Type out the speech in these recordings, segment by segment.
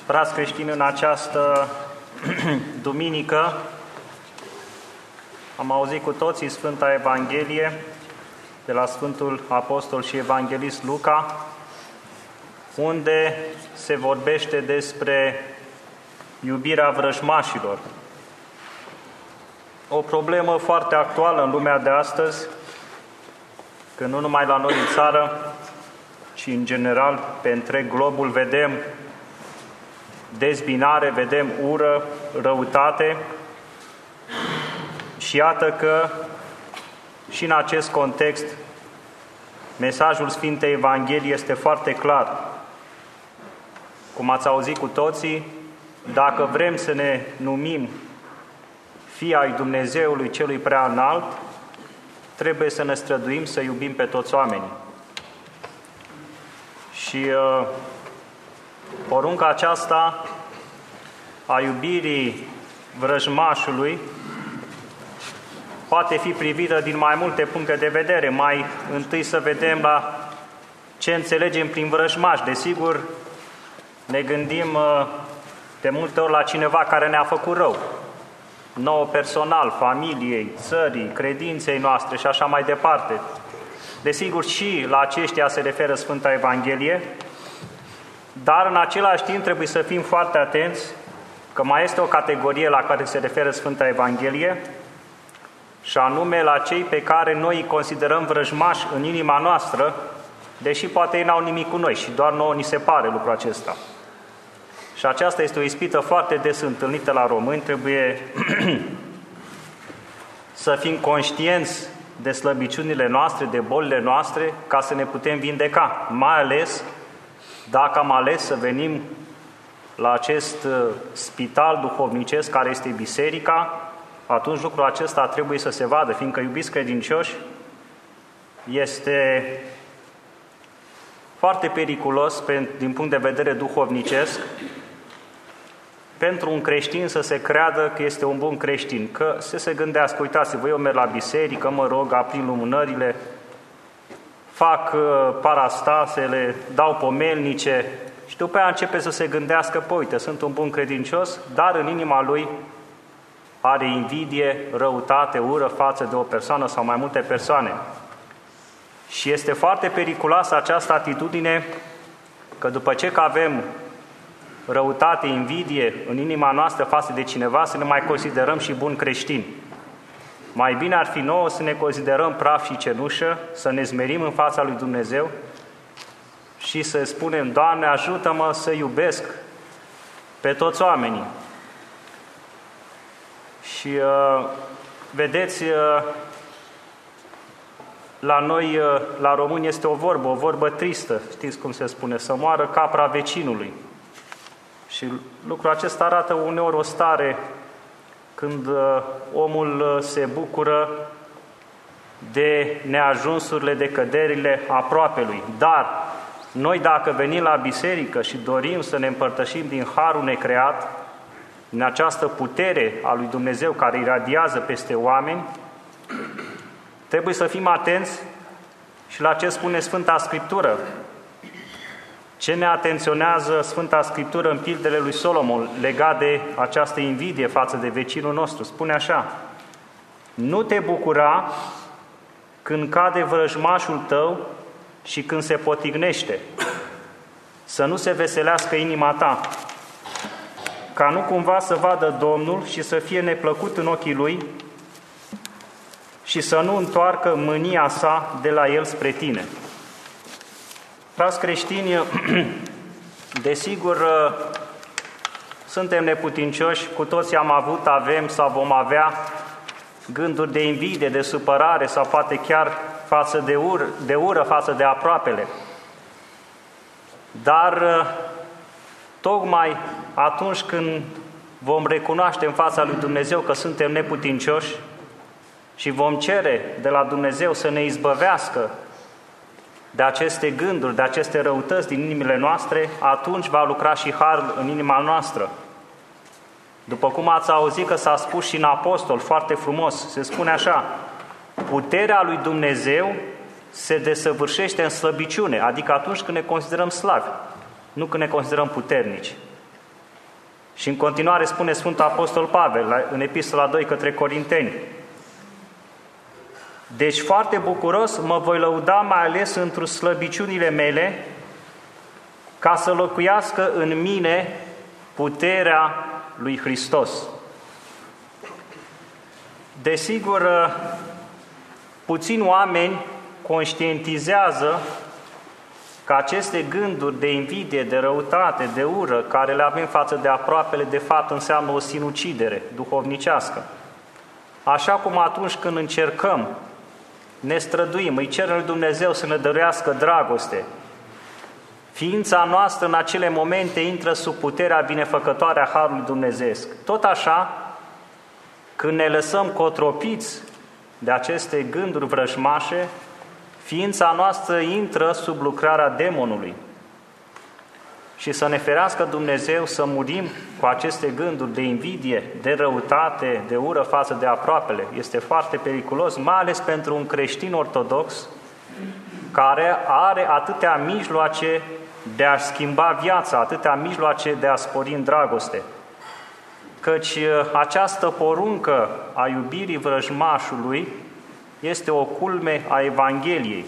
Frați creștini, în această duminică am auzit cu toții Sfânta Evanghelie de la Sfântul Apostol și Evanghelist Luca, unde se vorbește despre iubirea vrăjmașilor. O problemă foarte actuală în lumea de astăzi, că nu numai la noi în țară, ci în general pe întreg globul vedem dezbinare, vedem ură, răutate și iată că și în acest context mesajul Sfintei Evangheliei este foarte clar. Cum ați auzit cu toții, dacă vrem să ne numim fii ai Dumnezeului Celui Prea Înalt, trebuie să ne străduim să iubim pe toți oamenii. Și porunca aceasta a iubirii vrăjmașului poate fi privită din mai multe puncte de vedere. Mai întâi să vedem la ce înțelegem prin vrăjmaș. Desigur, ne gândim de multe ori la cineva care ne-a făcut rău. Nouă personal, familiei, țării, credinței noastre și așa mai departe. Desigur, și la aceștia se referă Sfânta Evanghelie, dar în același timp trebuie să fim foarte atenți că mai este o categorie la care se referă Sfânta Evanghelie, și anume la cei pe care noi îi considerăm vrăjmași în inima noastră, deși poate ei n-au nimic cu noi și doar nouă ni se pare lucrul acesta. Și aceasta este o ispită foarte des întâlnită la români. Trebuie să fim conștienți de slăbiciunile noastre, de bolile noastre, ca să ne putem vindeca, mai ales dacă am ales să venim la acest spital duhovnicesc care este biserica, atunci lucrul acesta trebuie să se vadă, fiindcă, iubiți credincioși, este foarte periculos din punct de vedere duhovnicesc pentru un creștin să se creadă că este un bun creștin, că să se gândească, uitați-vă, eu merg la biserică, mă rog, aprind lumânările, fac parastasele, dau pomelnice și după aia începe să se gândească, păi uite, sunt un bun credincios, dar în inima lui are invidie, răutate, ură față de o persoană sau mai multe persoane. Și este foarte periculoasă această atitudine, că după ce că avem răutate, invidie în inima noastră față de cineva, să ne mai considerăm și buni creștini. Mai bine ar fi nouă să ne considerăm praf și cenușă, să ne smerim în fața lui Dumnezeu și să spunem, Doamne, ajută-mă să iubesc pe toți oamenii. Și vedeți, la noi, la români, este o vorbă tristă, știți cum se spune, să moară capra vecinului. Și lucrul acesta arată uneori o stare când omul se bucură de neajunsurile, de căderile aproapelui. Dar noi, dacă venim la biserică și dorim să ne împărtășim din harul necreat, în această putere a lui Dumnezeu care iradiază peste oameni, trebuie să fim atenți și la ce spune Sfânta Scriptură. Ce ne atenționează Sfânta Scriptură în pildele lui Solomon legat de această invidie față de vecinul nostru? Spune așa: nu te bucura când cade vrăjmașul tău și când se potignește, să nu se veselească inima ta, ca nu cumva să vadă Domnul și să fie neplăcut în ochii Lui și să nu întoarcă mânia sa de la El spre tine. Frați creștini, desigur, suntem neputincioși, cu toții am avut, avem sau vom avea gânduri de invidie, de supărare sau poate chiar față de ură față de aproapele. Dar tocmai atunci când vom recunoaște în fața lui Dumnezeu că suntem neputincioși și vom cere de la Dumnezeu să ne izbăvească de aceste gânduri, de aceste răutăți din inimile noastre, atunci va lucra și harul în inima noastră. După cum ați auzit că s-a spus și în apostol, foarte frumos, se spune așa: puterea lui Dumnezeu se desăvârșește în slăbiciune, adică atunci când ne considerăm slabi, nu când ne considerăm puternici. Și în continuare spune Sfântul Apostol Pavel în Epistola 2 către Corinteni: deci foarte bucuros mă voi lăuda mai ales într-o slăbiciunile mele, ca să locuiască în mine puterea lui Hristos. Desigur, puțini oameni conștientizează că aceste gânduri de invidie, de răutate, de ură, care le avem față de aproapele, de fapt înseamnă o sinucidere duhovnicească. Așa cum atunci când încercăm, ne străduim, îi cerem lui Dumnezeu să ne dăruiască dragoste, ființa noastră în acele momente intră sub puterea binefăcătoare a Harului Dumnezeesc. Tot așa, când ne lăsăm cotropiți de aceste gânduri vrăjmașe, ființa noastră intră sub lucrarea demonului. Și să ne ferească Dumnezeu să murim cu aceste gânduri de invidie, de răutate, de ură față de aproapele. Este foarte periculos, mai ales pentru un creștin ortodox care are atâtea mijloace de a schimba viața, atâtea mijloace de a spori în dragoste. Căci această poruncă a iubirii vrăjmașului este o culme a Evangheliei,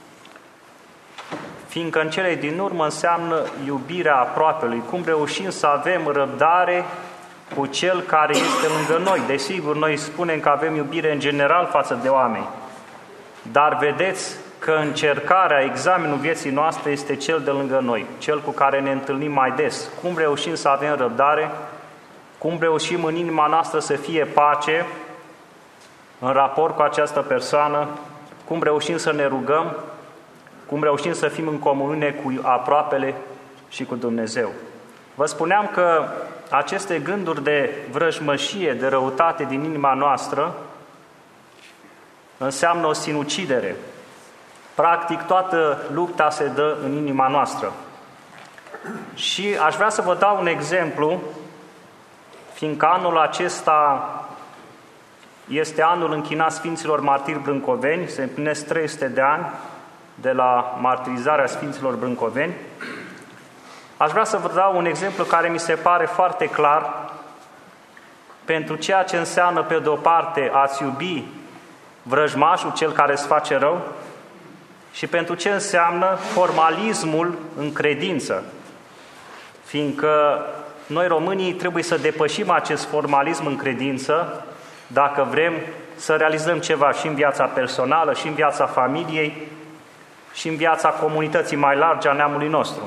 fiindcă în cele din urmă înseamnă iubirea aproapelui, cum reușim să avem răbdare cu cel care este lângă noi. Desigur, noi spunem că avem iubire în general față de oameni, dar vedeți că încercarea, examenul vieții noastre este cel de lângă noi, cel cu care ne întâlnim mai des. Cum reușim să avem răbdare, cum reușim în inima noastră să fie pace în raport cu această persoană, cum reușim să ne rugăm, cum reușim să fim în comuniune cu aproapele și cu Dumnezeu. Vă spuneam că aceste gânduri de vrăjmășie, de răutate din inima noastră înseamnă o sinucidere. Practic, toată lupta se dă în inima noastră. Și aș vrea să vă dau un exemplu, fiindcă anul acesta este anul închinat Sfinților Martiri Brâncoveni, se împlinesc 300 de ani de la martirizarea Sfinților Brâncoveni. Aș vrea să vă dau un exemplu care mi se pare foarte clar pentru ceea ce înseamnă, pe de-o parte, a-ți iubi vrăjmașul, cel care îți face rău, și pentru ce înseamnă formalismul în credință. Fiindcă noi românii trebuie să depășim acest formalism în credință dacă vrem să realizăm ceva și în viața personală, și în viața familiei, și în viața comunității mai largi a neamului nostru.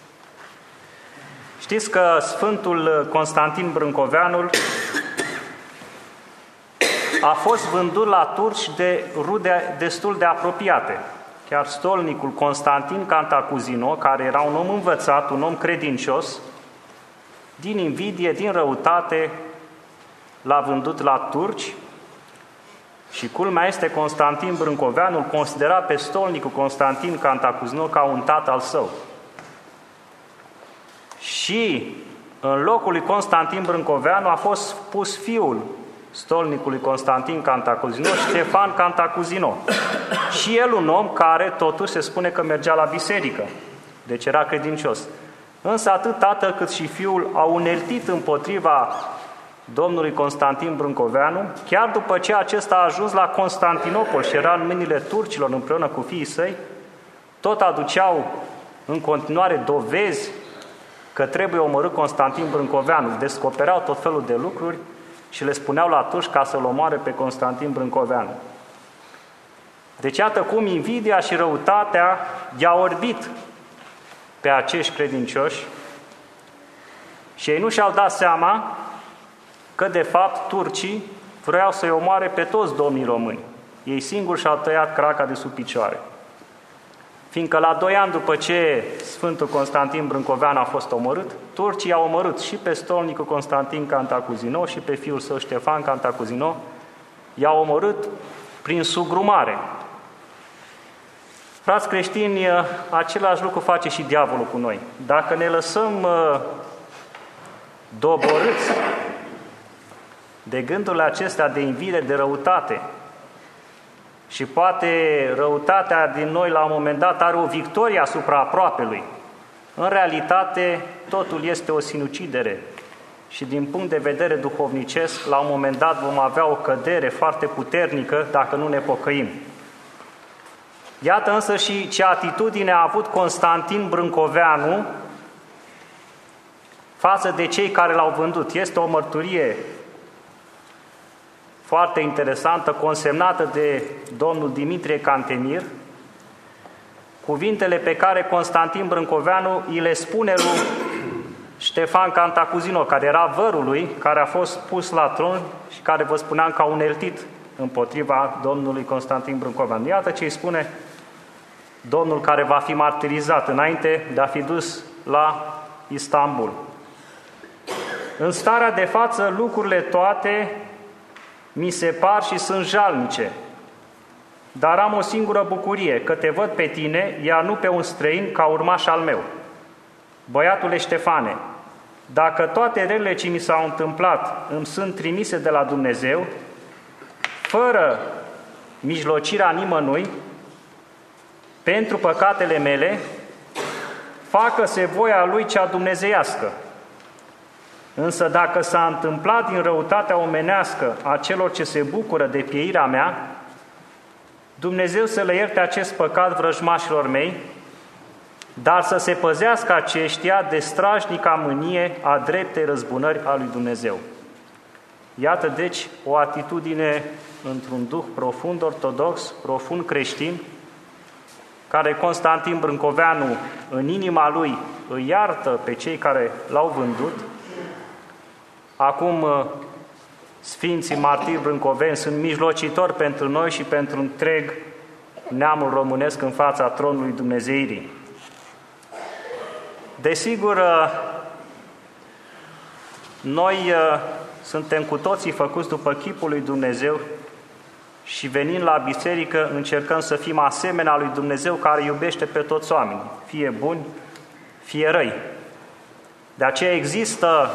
Știți că Sfântul Constantin Brâncoveanul a fost vândut la turci de rude destul de apropiate. Chiar stolnicul Constantin Cantacuzino, care era un om învățat, un om credincios, din invidie, din răutate, l-a vândut la turci. Și culmea este, Constantin Brâncoveanu îl considera pe stolnicul Constantin Cantacuzino ca un tată al său. Și în locul lui Constantin Brâncoveanu a fost pus fiul stolnicului Constantin Cantacuzino, Ștefan Cantacuzino. Și el un om care totuși se spune că mergea la biserică, deci era credincios. Însă atât tatăl cât și fiul au uneltit împotriva domnului Constantin Brâncoveanu, chiar după ce acesta a ajuns la Constantinopol și era în mâinile turcilor împreună cu fiii săi, tot aduceau în continuare dovezi că trebuie omorât Constantin Brâncoveanu, descopereau tot felul de lucruri și le spuneau la turci ca să-l omoare pe Constantin Brâncoveanu. Deci iată cum invidia și răutatea i-a orbit pe acești credincioși și ei nu și-au dat seama că de fapt turcii vreau să-i omoare pe toți domnii români. Ei singuri și-au tăiat craca de sub picioare. Fiindcă la 2 ani după ce Sfântul Constantin Brâncoveanu a fost omorât, turcii au omorât și pe stolnicul Constantin Cantacuzino și pe fiul său Ștefan Cantacuzino, i-au omorât prin sugrumare. Frați creștini, același lucru face și diavolul cu noi. Dacă ne lăsăm doborâți de gândurile acestea de invidie, de răutate, și poate răutatea din noi la un moment dat are o victorie asupra aproapelui, în realitate totul este o sinucidere. și din punct de vedere duhovnicesc, la un moment dat vom avea o cădere foarte puternică dacă nu ne pocăim. Iată însă și ce atitudine a avut Constantin Brâncoveanu față de cei care l-au vândut. Este o mărturie foarte interesantă, consemnată de domnul Dimitrie Cantemir, cuvintele pe care Constantin Brâncoveanu îi le spune lui Ștefan Cantacuzino, care era vărul lui, care a fost pus la tron și care, vă spuneam, că a uneltit împotriva domnului Constantin Brâncoveanu. Iată ce îi spune domnul care va fi martirizat înainte de a fi dus la Istanbul. În starea de față, lucrurile toate mi se par și sunt jalnice, dar am o singură bucurie, că te văd pe tine, iar nu pe un străin ca urmaș al meu. Băiatule Ștefane, dacă toate relele ce mi s-au întâmplat îmi sunt trimise de la Dumnezeu, fără mijlocirea nimănui, pentru păcatele mele, facă-se voia Lui cea dumnezeiască. Însă dacă s-a întâmplat din răutatea omenească a celor ce se bucură de pieirea mea, Dumnezeu să le ierte acest păcat vrăjmașilor mei, dar să se păzească aceștia de strașnica mânie a dreptei răzbunări a lui Dumnezeu. Iată deci o atitudine într-un duh profund ortodox, profund creștin, care Constantin Brâncoveanu în inima lui îi iartă pe cei care l-au vândut. Acum Sfinții Martiri Brâncoveni sunt mijlocitori pentru noi și pentru întreg neamul românesc în fața tronului Dumnezeirii. Desigur, noi suntem cu toții făcuți după chipul lui Dumnezeu și venind la biserică încercăm să fim asemenea lui Dumnezeu care iubește pe toți oamenii, fie buni, fie răi. De aceea există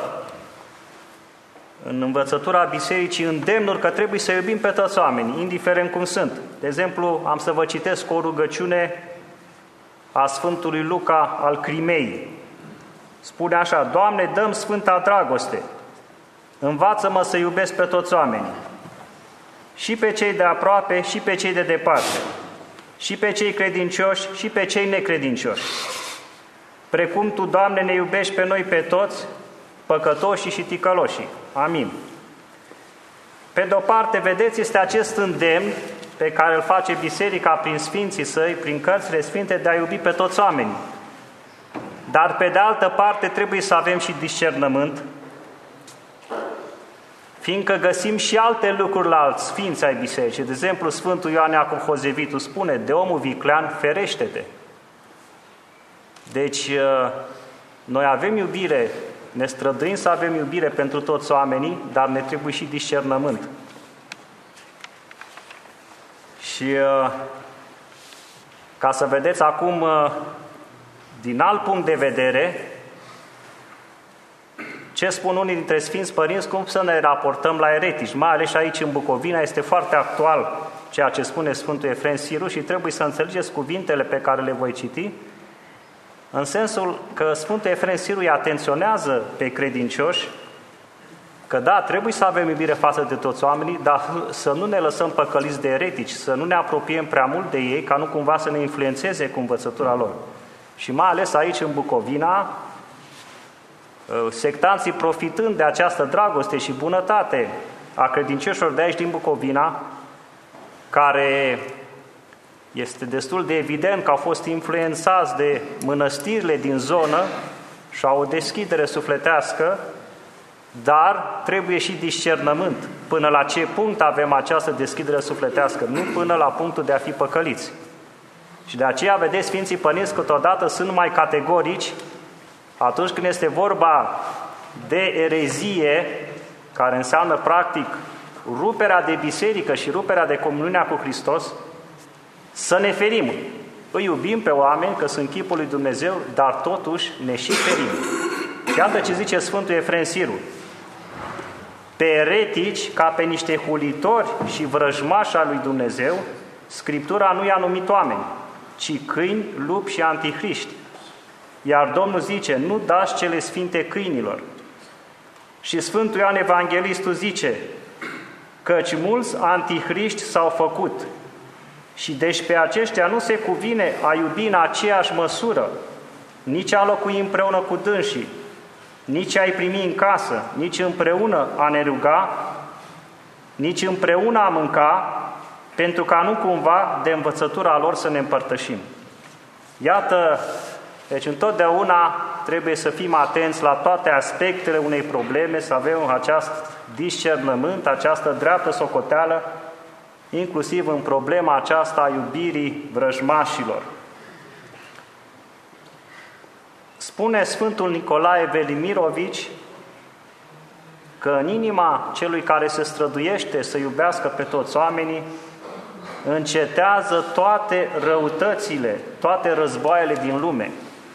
în învățătura bisericii îndemnuri că trebuie să iubim pe toți oamenii, indiferent cum sunt. De exemplu, am să vă citesc o rugăciune a Sfântului Luca al Crimei. Spune așa: Doamne, dă-mi sfânta dragoste, învață-mă să iubesc pe toți oamenii, și pe cei de aproape, și pe cei de departe, și pe cei credincioși, și pe cei necredincioși. Precum Tu, Doamne, ne iubești pe noi pe toți, păcătoșii și ticăloșii. Amin. Pe de-o parte, vedeți, este acest îndemn pe care îl face Biserica prin Sfinții Săi, prin cărțile Sfinte, de a iubi pe toți oamenii. Dar, pe de altă parte, trebuie să avem și discernământ, fiindcă găsim și alte lucruri la alți sfinți ai Bisericii. De exemplu, Sfântul Ioan Iacov Hozevitu spune: de omul viclean ferește-te. Deci, noi avem iubire, ne străduim să avem iubire pentru toți oamenii, dar ne trebuie și discernământ. Și ca să vedeți acum, din alt punct de vedere, ce spun unii dintre Sfinți Părinți, cum să ne raportăm la eretici, mai ales aici în Bucovina, este foarte actual ceea ce spune Sfântul Efrem Siru și trebuie să înțelegeți cuvintele pe care le voi citi, în sensul că Sfântul Efrem Siru îi atenționează pe credincioși că da, trebuie să avem iubire față de toți oamenii, dar să nu ne lăsăm păcăliți de eretici, să nu ne apropiem prea mult de ei, ca nu cumva să ne influențeze cu învățătura lor. Și mai ales aici în Bucovina, sectanții, profitând de această dragoste și bunătate a credincioșilor de aici din Bucovina, care este destul de evident că au fost influențați de mănăstirile din zonă și au o deschidere sufletească, dar trebuie și discernământ. Până la ce punct avem această deschidere sufletească? Nu până la punctul de a fi păcăliți. Și de aceea, vedeți, Sfinții Părinți câteodată sunt mai categorici atunci când este vorba de erezie, care înseamnă practic ruperea de biserică și ruperea de comuniunea cu Hristos, să ne ferim. Îi iubim pe oameni că sunt chipul lui Dumnezeu, dar totuși ne și ferim. Iată ce zice Sfântul Efrem Siru: pe eretici, ca pe niște hulitori și vrăjmași al lui Dumnezeu, Scriptura nu i-a numit oameni, ci câini, lupi și antihriști. Iar Domnul zice: nu dați cele sfinte câinilor. Și Sfântul Ioan Evanghelistul zice: căci mulți antihriști s-au făcut și deci pe aceștia nu se cuvine a iubi în aceeași măsură, nici a locui împreună cu dânsii, nici a-i primi în casă, nici împreună a ne ruga, nici împreună a mânca, pentru ca nu cumva de învățătura lor să ne împărtășim. Iată, deci întotdeauna trebuie să fim atenți la toate aspectele unei probleme, să avem acest discernământ, această dreaptă socoteală, inclusiv în problema aceasta a iubirii vrăjmașilor. Spune Sfântul Nicolae Velimirovici că în inima celui care se străduiește să iubească pe toți oamenii încetează toate răutățile, toate războaiele din lume.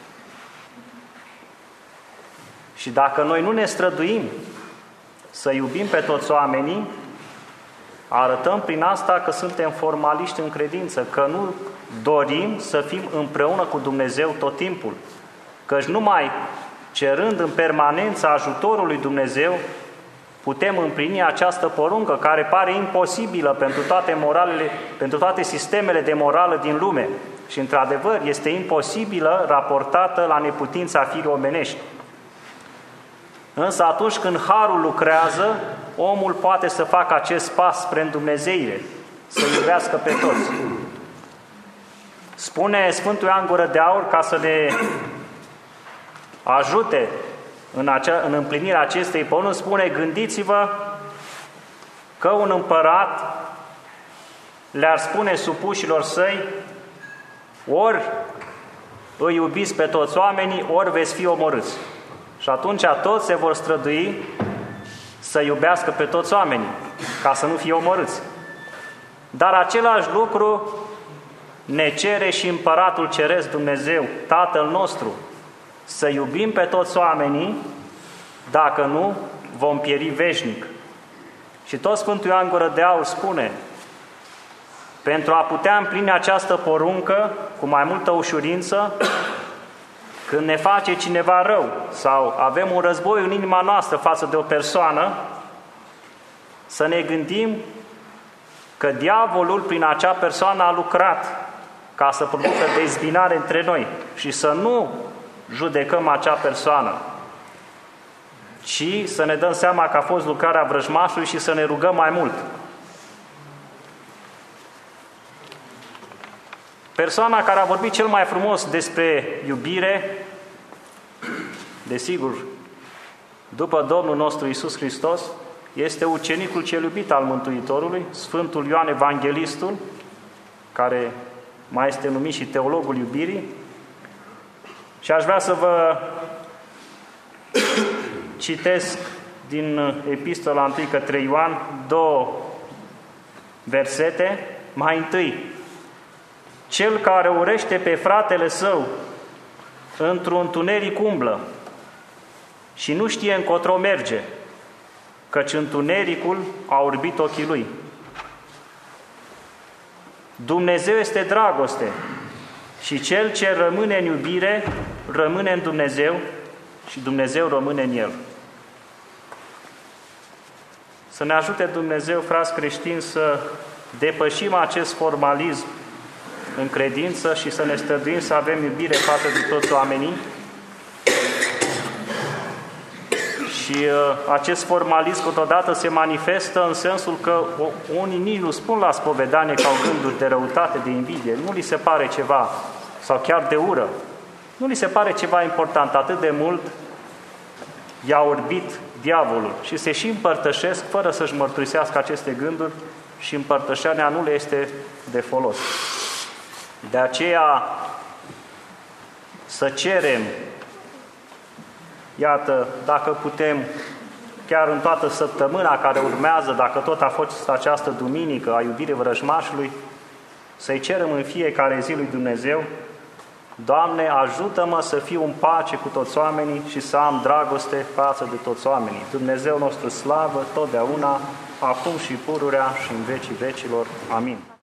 Și dacă noi nu ne străduim să iubim pe toți oamenii, arătăm prin asta că suntem formaliști în credință, că nu dorim să fim împreună cu Dumnezeu tot timpul. Căci numai cerând în permanență ajutorul lui Dumnezeu, putem împlini această poruncă care pare imposibilă pentru toate sistemele de morală din lume. Și într-adevăr este imposibilă raportată la neputința firii omenești. Însă atunci când harul lucrează, omul poate să facă acest pas spre Îndumnezeire, să iubească pe toți. Spune Sfântul Ioan Gură de Aur, ca să ne ajute în împlinirea acestei porunci, spune: gândiți-vă că un împărat le-ar spune supușilor săi: ori îi iubiți pe toți oamenii, ori veți fi omorâți. Și atunci toți se vor strădui să iubească pe toți oamenii, ca să nu fie omorâți. Dar același lucru ne cere și Împăratul Ceresc Dumnezeu, Tatăl nostru, să iubim pe toți oamenii, dacă nu, vom pieri veșnic. Și tot Sfântul Ioan Gură de Aur spune: pentru a putea împlini această poruncă cu mai multă ușurință, când ne face cineva rău sau avem un război în inima noastră față de o persoană, să ne gândim că diavolul prin acea persoană a lucrat ca să producă dezbinare între noi și să nu judecăm acea persoană, ci să ne dăm seama că a fost lucrarea vrăjmașului și să ne rugăm mai mult. Persoana care a vorbit cel mai frumos despre iubire, desigur, după Domnul nostru Iisus Hristos, este ucenicul cel iubit al Mântuitorului, Sfântul Ioan Evanghelistul, care mai este numit și teologul iubirii. Și aș vrea să vă citesc din Epistola 1 către Ioan 2 versete. Mai întâi: cel care urește pe fratele său într-un întuneric umblă și nu știe încotro merge, căci întunericul a orbit ochii lui. Dumnezeu este dragoste și cel ce rămâne în iubire rămâne în Dumnezeu și Dumnezeu rămâne în el. Să ne ajute Dumnezeu, frați creștini, să depășim acest formalism în credință și să ne străduim să avem iubire față de toți oamenii. Și acest formalism câteodată se manifestă în sensul că unii nici nu spun la spovedanie că au gânduri de răutate, de invidie, nu li se pare ceva, sau chiar de ură, nu li se pare ceva important, atât de mult i-a orbit diavolul și se și împărtășesc fără să-și mărturisească aceste gânduri și împărtășania nu le este de folos. De aceea să cerem, iată, dacă putem, chiar în toată săptămâna care urmează, dacă tot a fost această duminică a iubirii vrăjmașului, să-i cerem în fiecare zi lui Dumnezeu: Doamne, ajută-mă să fiu în pace cu toți oamenii și să am dragoste față de toți oamenii. Dumnezeu nostru slavă totdeauna, acum și pururea și în vecii vecilor. Amin.